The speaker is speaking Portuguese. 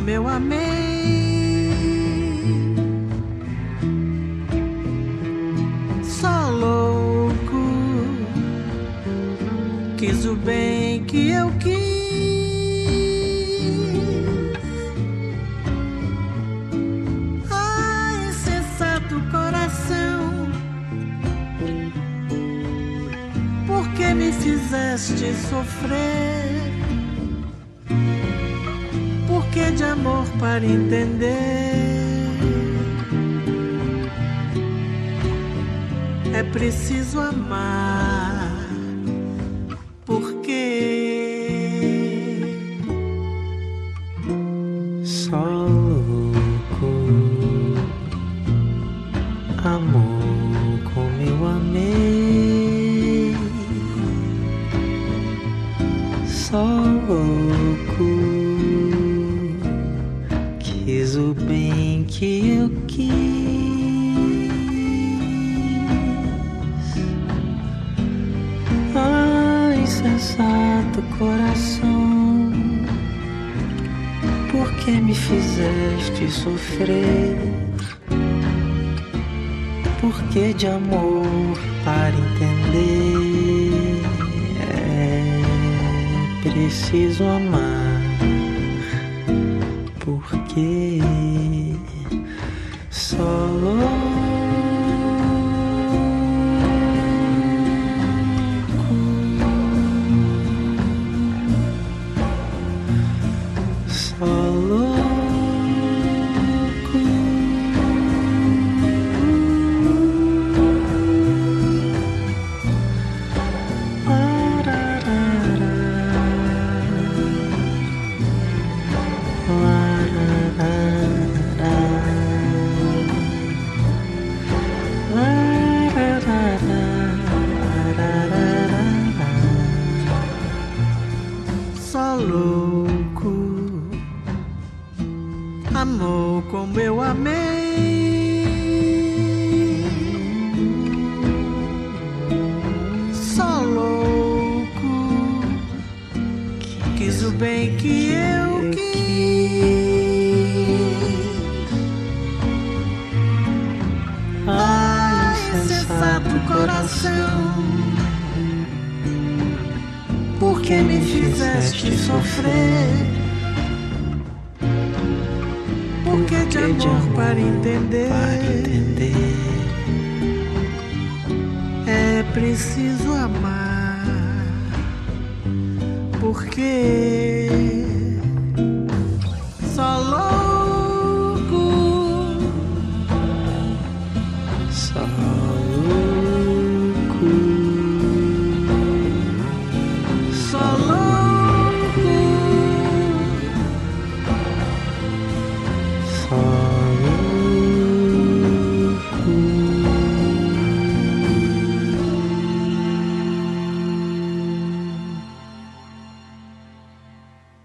como eu amei. Só louco quis o bem que eu quis. Ai, insensato coração, por que me fizeste sofrer? Por que de amor para entender? É preciso amar. Por quê? Só louco amor como eu amei. Só louco quis o bem que eu quis. Ai, insensato coração, por que me fizeste sofrer? Por que de amor para entender? É preciso amar. Porque só louco amor como eu amei. Só louco quis o bem que eu quis. Ai, insensato coração, por que me fizeste sofrer? Por que de amor para entender? É preciso amar. Porque só louco